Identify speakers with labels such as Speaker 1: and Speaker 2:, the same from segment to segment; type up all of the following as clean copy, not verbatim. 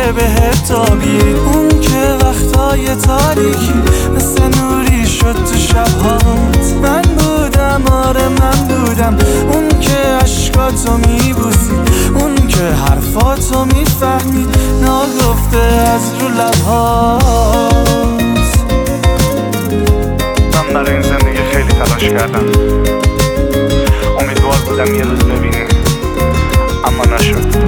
Speaker 1: که بهت تابید، اون که وقتای تاریکی مثل نوری شد تو شبهات. من بودم، آره من بودم، اون که عشقاتو میبوسید، اون که حرفاتو میفهمید ناگفته از رو لبهات.
Speaker 2: من برای این زندگی خیلی تلاش کردم، امیدوار بودم یه روز ببینی، اما نشد.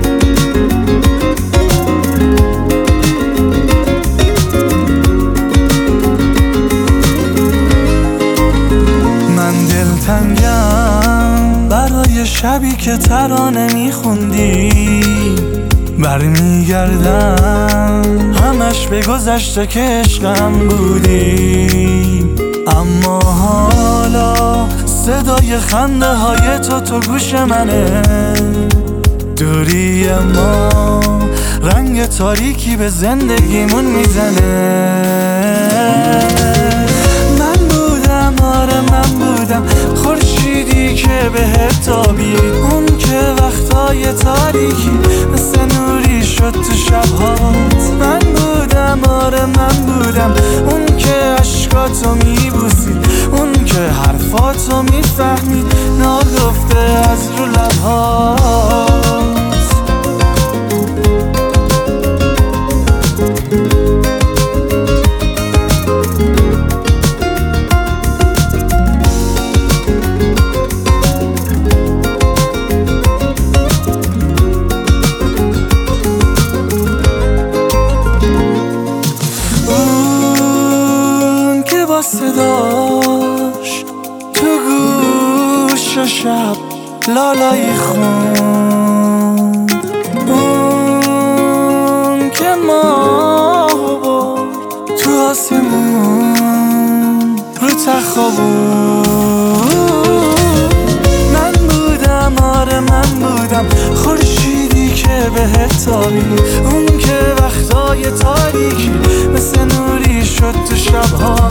Speaker 1: من دلتنگم برای شبی که ترانه میخوندی، برمیگردم همش به گذشته که عشقم بودی. اما حالا صدای خنده های تو گوش منه، دوری ما رنگ تاریکی به زندگیمون میزنه. من بودم، آره من بودم، خورشیدی که بهت تابید، اون که وقتای تاریکی مثل نوری شد تو شبهات. من بودم، آره من بودم، اون که عشقاتو میبوسید، اون که حرفاتو میفهمید ناگفته از رو لبهات. صداش تو گوش شب لالایی خوند، اون که ماه بود تو آسمون رو تخت بود. من بودم، آره من بودم، خورشیدی که بهت تابید، اون که وقتای تاریکی مثل نوری شد تو شبها.